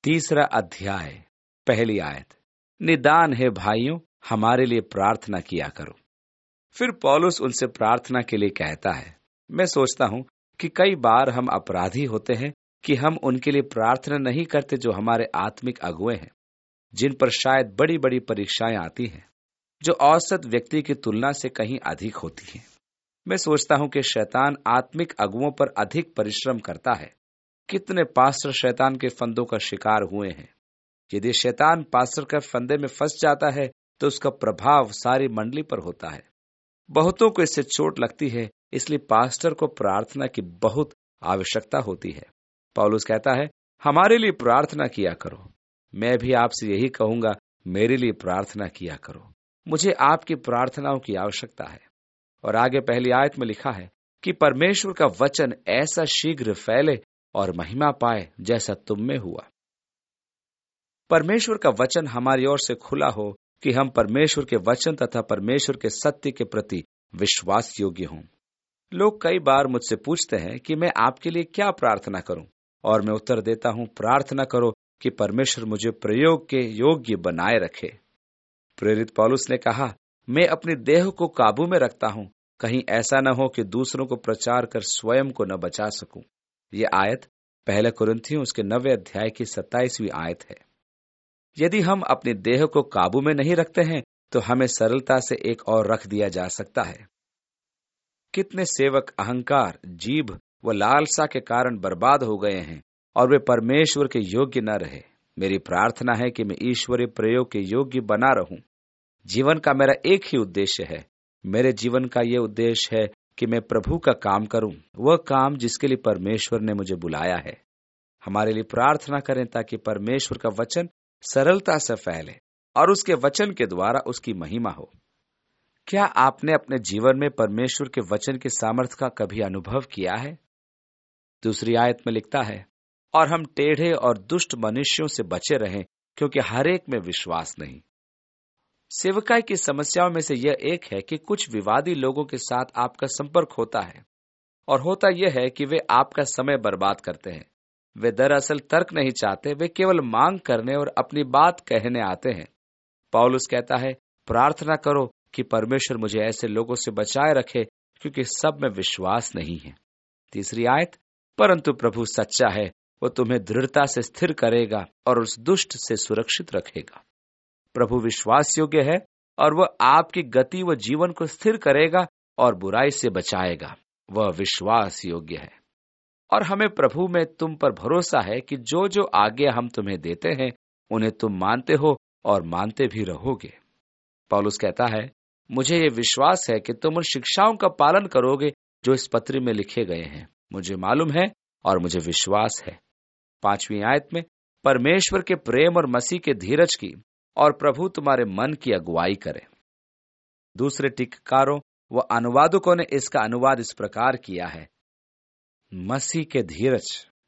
3 अध्याय, पहली आयत। निदान है भाइयों, हमारे लिए प्रार्थना किया करो। फिर पौलुस उनसे प्रार्थना के लिए कहता है। मैं सोचता हूं कि कई बार हम अपराधी होते हैं कि हम उनके लिए प्रार्थना नहीं करते जो हमारे आत्मिक अगुए हैं, जिन पर शायद बड़ी बड़ी परीक्षाएं आती हैं, जो औसत व्यक्ति की तुलना से कहीं अधिक होती हैं। मैं सोचता हूं कि शैतान आत्मिक अगुओं पर अधिक परिश्रम करता है। कितने पास्टर शैतान के फंदों का शिकार हुए हैं। यदि शैतान पास्टर के फंदे में फंस जाता है तो उसका प्रभाव सारी मंडली पर होता है। बहुतों को इससे चोट लगती है, इसलिए पास्टर को प्रार्थना की बहुत आवश्यकता होती है। पौलुस कहता है, हमारे लिए प्रार्थना किया करो। मैं भी आपसे यही कहूंगा, मेरे लिए प्रार्थना किया करो। मुझे आपकी प्रार्थनाओं की आवश्यकता है। और आगे पहली आयत में लिखा है कि परमेश्वर का वचन ऐसा शीघ्र फैले और महिमा पाए जैसा तुम में हुआ। परमेश्वर का वचन हमारी ओर से खुला हो कि हम परमेश्वर के वचन तथा परमेश्वर के सत्य के प्रति विश्वास योग्य हों। लोग कई बार मुझसे पूछते हैं कि मैं आपके लिए क्या प्रार्थना करूं, और मैं उत्तर देता हूं, प्रार्थना करो कि परमेश्वर मुझे प्रयोग के योग्य बनाए रखे। प्रेरित पौलुस ने कहा, मैं अपनी देह को काबू में रखता हूं, कहीं ऐसा न हो कि दूसरों को प्रचार कर स्वयं को न बचा सकूं। ये आयत 1 कुरिन्थियों उसके 9 अध्याय की 27वीं आयत है। यदि हम अपनी देह को काबू में नहीं रखते हैं तो हमें सरलता से एक और रख दिया जा सकता है। कितने सेवक अहंकार, जीभ व लालसा के कारण बर्बाद हो गए हैं और वे परमेश्वर के योग्य न रहे। मेरी प्रार्थना है कि मैं ईश्वरीय प्रयोग के योग्य बना रहूं। जीवन का मेरा एक ही उद्देश्य है। मेरे जीवन का यह उद्देश्य है कि मैं प्रभु का काम करूं, वह काम जिसके लिए परमेश्वर ने मुझे बुलाया है। हमारे लिए प्रार्थना करें ताकि परमेश्वर का वचन सरलता से फैले और उसके वचन के द्वारा उसकी महिमा हो। क्या आपने अपने जीवन में परमेश्वर के वचन के सामर्थ्य का कभी अनुभव किया है? दूसरी आयत में लिखता है, और हम टेढ़े और दुष्ट मनुष्यों से बचे रहें, क्योंकि हर एक में विश्वास नहीं। सेवकाई की समस्याओं में से यह एक है कि कुछ विवादी लोगों के साथ आपका संपर्क होता है, और होता यह है कि वे आपका समय बर्बाद करते हैं। वे दरअसल तर्क नहीं चाहते, वे केवल मांग करने और अपनी बात कहने आते हैं। पौलुस कहता है, प्रार्थना करो कि परमेश्वर मुझे ऐसे लोगों से बचाए रखे, क्योंकि सब में विश्वास नहीं है। तीसरी आयत, परंतु प्रभु सच्चा है, वो तुम्हें दृढ़ता से स्थिर करेगा और उस दुष्ट से सुरक्षित रखेगा। प्रभु विश्वास योग्य है और वह आपकी गति व जीवन को स्थिर करेगा और बुराई से बचाएगा। वह विश्वास योग्य है। और हमें प्रभु में तुम पर भरोसा है कि जो जो आज्ञा हम तुम्हें देते हैं उन्हें तुम मानते हो और मानते भी रहोगे। पौलुस कहता है, मुझे ये विश्वास है कि तुम उन शिक्षाओं का पालन करोगे जो इस पत्री में लिखे गए हैं। मुझे मालूम है और मुझे विश्वास है। 5वीं आयत में, परमेश्वर के प्रेम और मसीह के धीरज की और प्रभु तुम्हारे मन की अगुवाई करे। दूसरे टीकाकारों व अनुवादकों ने इसका अनुवाद इस प्रकार किया है, मसीह के धीरज।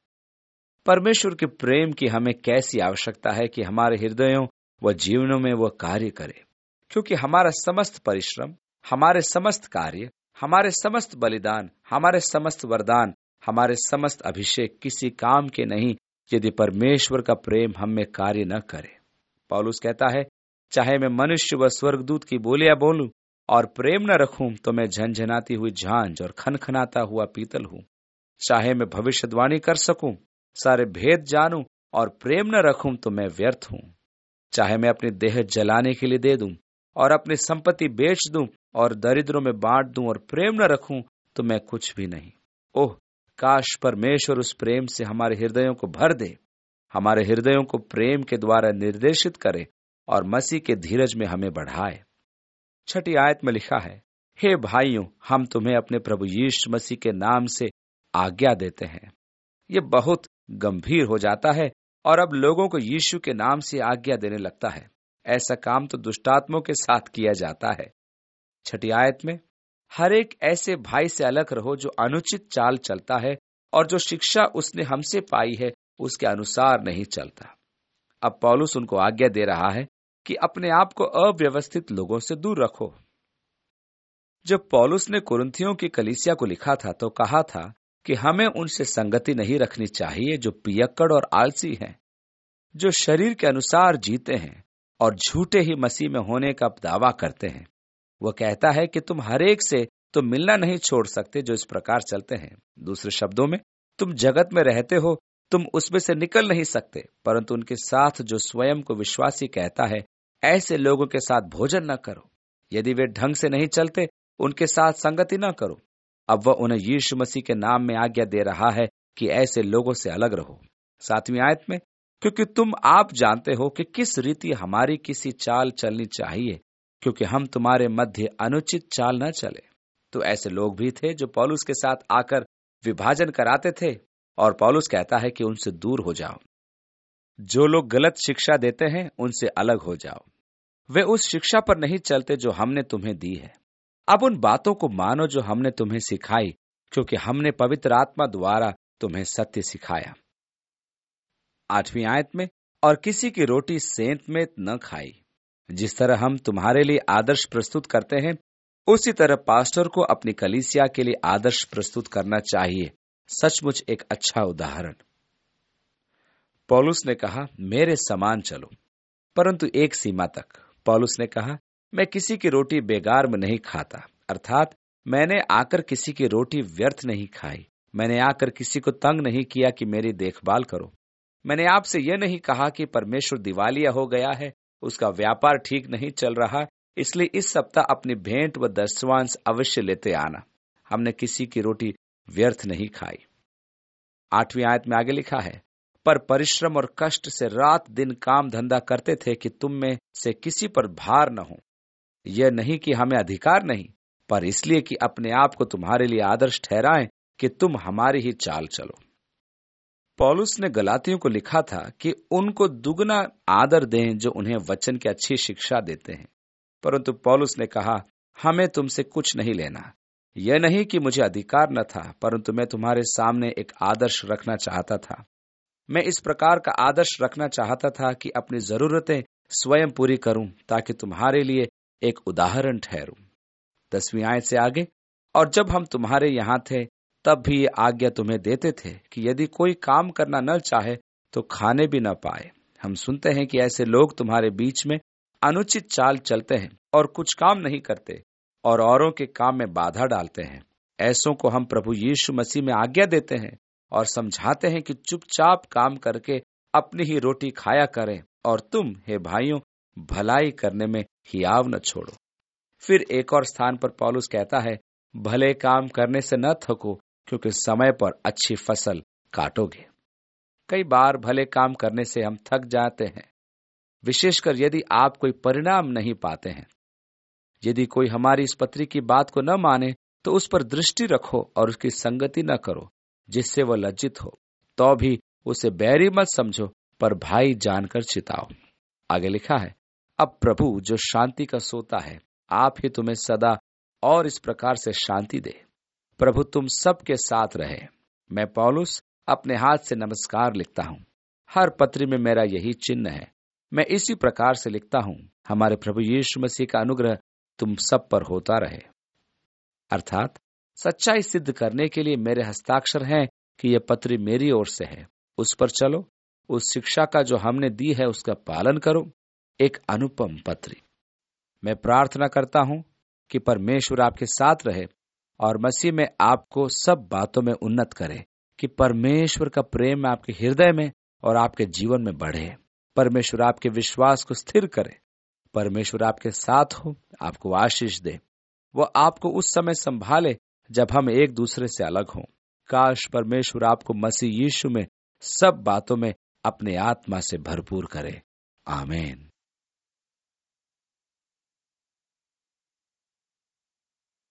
परमेश्वर के प्रेम की हमें कैसी आवश्यकता है कि हमारे हृदयों व जीवनों में वह कार्य करे, क्योंकि हमारा समस्त परिश्रम, हमारे समस्त कार्य, हमारे समस्त बलिदान, हमारे समस्त वरदान, हमारे समस्त अभिषेक किसी काम के नहीं यदि परमेश्वर का प्रेम हम में कार्य न करे। पौलुस कहता है, चाहे मैं मनुष्य व स्वर्गदूत की बोलियां बोलूं और प्रेम न रखूं तो मैं झनझनाती हुई झांझ और खनखनाता हुआ पीतल हूं। चाहे मैं भविष्यवाणी कर सकूं, सारे भेद जानूं और प्रेम न रखूं तो मैं व्यर्थ हूं। चाहे मैं अपनी देह जलाने के लिए दे दूं और अपनी संपत्ति बेच दूं और दरिद्रों में बांट दूं और प्रेम न रखूं तो मैं कुछ भी नहीं। ओह, काश परमेश्वर उस प्रेम से हमारे हृदयों को भर दे, हमारे हृदयों को प्रेम के द्वारा निर्देशित करे और मसीह के धीरज में हमें बढ़ाए। 6ठी आयत में लिखा है, हे भाइयों, हम तुम्हें अपने प्रभु यीशु मसीह के नाम से आज्ञा देते हैं। ये बहुत गंभीर हो जाता है और अब लोगों को यीशु के नाम से आज्ञा देने लगता है। ऐसा काम तो दुष्टात्मों के साथ किया जाता है। 6ठी आयत में, हर एक ऐसे भाई से अलग रहो जो अनुचित चाल चलता है और जो शिक्षा उसने हमसे पाई है उसके अनुसार नहीं चलता। अब पौलुस उनको आज्ञा दे रहा है कि अपने आप को अव्यवस्थित लोगों से दूर रखो। जब पौलुस ने कुरिन्थियों की कलीसिया को लिखा था तो कहा था कि हमें उनसे संगति नहीं रखनी चाहिए जो पियक्कड़ और आलसी हैं। जो शरीर के अनुसार जीते हैं और झूठे ही मसीह में होने का दावा करते हैं। वह कहता है कि तुम हरेक से तो मिलना नहीं छोड़ सकते जो इस प्रकार चलते हैं। दूसरे शब्दों में, तुम जगत में रहते हो, तुम उसमें से निकल नहीं सकते, परंतु उनके साथ जो स्वयं को विश्वासी कहता है, ऐसे लोगों के साथ भोजन न करो। यदि वे ढंग से नहीं चलते, उनके साथ संगति न करो। अब वह उन्हें यीशु मसीह के नाम में आज्ञा दे रहा है कि ऐसे लोगों से अलग रहो। 7वीं आयत में, क्योंकि तुम आप जानते हो कि किस रीति हमारी किसी चाल चलनी चाहिए, क्योंकि हम तुम्हारे मध्य अनुचित चाल न चले। तो ऐसे लोग भी थे जो पौलुस के साथ आकर विभाजन कराते थे, और पौलुस कहता है कि उनसे दूर हो जाओ। जो लोग गलत शिक्षा देते हैं, उनसे अलग हो जाओ। वे उस शिक्षा पर नहीं चलते जो हमने तुम्हें दी है। अब उन बातों को मानो जो हमने तुम्हें सिखाई, क्योंकि हमने पवित्र आत्मा द्वारा तुम्हें सत्य सिखाया। 8वीं आयत में, और किसी की रोटी सेंत में न खाई। जिस तरह हम तुम्हारे लिए आदर्श प्रस्तुत करते हैं, उसी तरह पास्टर को अपनी कलीसिया के लिए आदर्श प्रस्तुत करना चाहिए। सचमुच एक अच्छा उदाहरण। पौलुस ने कहा, मेरे समान चलो, परंतु एक सीमा तक। पौलुस ने कहा, मैं किसी की रोटी बेगार में नहीं खाता, अर्थात मैंने आकर किसी की रोटी व्यर्थ नहीं खाई। मैंने आकर किसी को तंग नहीं किया कि मेरी देखभाल करो। मैंने आपसे यह नहीं कहा कि परमेश्वर दिवालिया हो गया है, उसका व्यापार ठीक नहीं चल रहा, इसलिए इस सप्ताह अपनी भेंट व दशवांश अवश्य लेते आना। हमने किसी की रोटी व्यर्थ नहीं खाई। 8वीं आयत में आगे लिखा है, पर परिश्रम और कष्ट से रात दिन काम धंधा करते थे कि तुम में से किसी पर भार न हो। यह नहीं कि हमें अधिकार नहीं, पर इसलिए कि अपने आप को तुम्हारे लिए आदर्श ठहराएं कि तुम हमारी ही चाल चलो। पौलुस ने गलातियों को लिखा था कि उनको दुगना आदर दें जो उन्हें वचन की अच्छी शिक्षा देते हैं, परंतु पौलुस ने कहा, हमें तुमसे कुछ नहीं लेना। यह नहीं कि मुझे अधिकार न था, परंतु मैं तुम्हारे सामने एक आदर्श रखना चाहता था। मैं इस प्रकार का आदर्श रखना चाहता था कि अपनी जरूरतें स्वयं पूरी करूं, ताकि तुम्हारे लिए एक उदाहरण ठहरूं। 10वीं आयत से आगे, और जब हम तुम्हारे यहाँ थे, तब भी ये आज्ञा तुम्हें देते थे कि यदि कोई काम करना न चाहे तो खाने भी न पाए। हम सुनते हैं कि ऐसे लोग तुम्हारे बीच में अनुचित चाल चलते हैं और कुछ काम नहीं करते और औरों के काम में बाधा डालते हैं। ऐसों को हम प्रभु यीशु मसीह में आज्ञा देते हैं और समझाते हैं कि चुपचाप काम करके अपनी ही रोटी खाया करें, और तुम हे भाइयों भलाई करने में हियाव न छोड़ो। फिर एक और स्थान पर पौलुस कहता है, भले काम करने से न थको, क्योंकि समय पर अच्छी फसल काटोगे। कई बार भले काम करने से हम थक जाते हैं, विशेषकर यदि आप कोई परिणाम नहीं पाते हैं। यदि कोई हमारी इस पत्री की बात को न माने तो उस पर दृष्टि रखो और उसकी संगति न करो, जिससे वह लज्जित हो। तो भी उसे बैरी मत समझो, पर भाई जानकर चिताओ। आगे लिखा है, अब प्रभु जो शांति का सोता है, आप ही तुम्हें सदा और इस प्रकार से शांति दे। प्रभु तुम सबके साथ रहे। मैं पौलुस अपने हाथ से नमस्कार लिखता हूँ। हर पत्री में मेरा यही चिन्ह है। मैं इसी प्रकार से लिखता हूँ, हमारे प्रभु यीशु मसीह का अनुग्रह तुम सब पर होता रहे। अर्थात सच्चाई सिद्ध करने के लिए मेरे हस्ताक्षर हैं कि यह पत्री मेरी ओर से है। उस पर चलो, उस शिक्षा का जो हमने दी है उसका पालन करो। एक अनुपम पत्री। मैं प्रार्थना करता हूं कि परमेश्वर आपके साथ रहे और मसीह में आपको सब बातों में उन्नत करे, कि परमेश्वर का प्रेम आपके हृदय में और आपके जीवन में बढ़े। परमेश्वर आपके विश्वास को स्थिर करे। परमेश्वर आपके साथ हो, आपको आशीष दे। वो आपको उस समय संभाले जब हम एक दूसरे से अलग हों। काश परमेश्वर आपको मसीह यीशु में सब बातों में अपने आत्मा से भरपूर करे। आमीन।